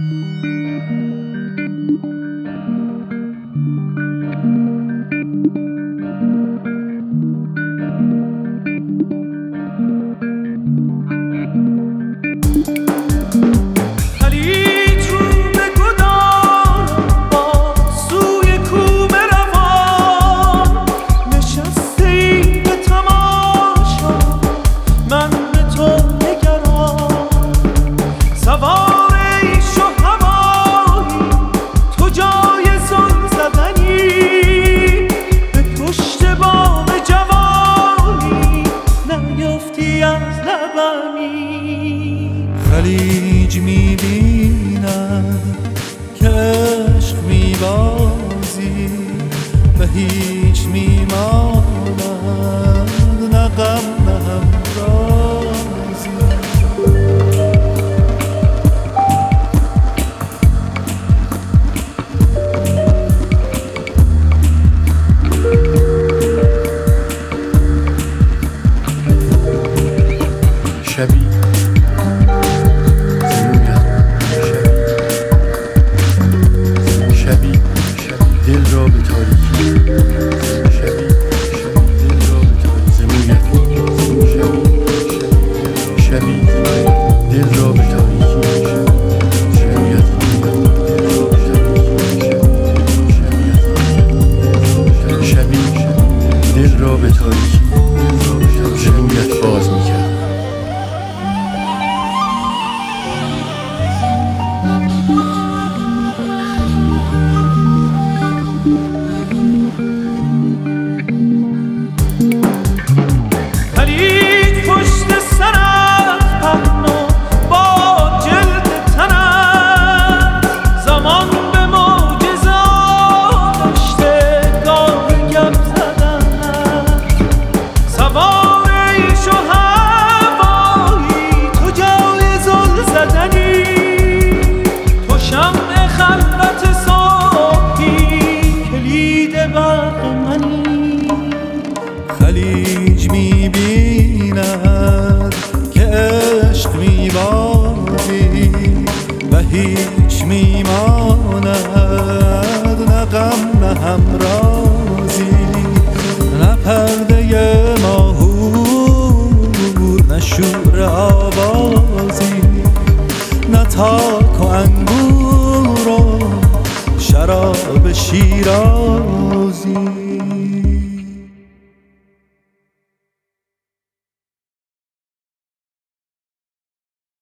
خلیج میبینم که عشق میبازی و هیچ میماند نه غم نه همرازی. شبی دل را به تاریکی شبی دل را به تاریکی زمویت شبی دل را به تاریکی زمویت شبی دل را به تاریکی زمویت باز میکرد. خلیج میبیند که عشق میبازی و هیچ میماند نه غم نه همرازی، نه پرده ماهور نه شور آوازی، نه تاک و انگور و شراب شیرازی.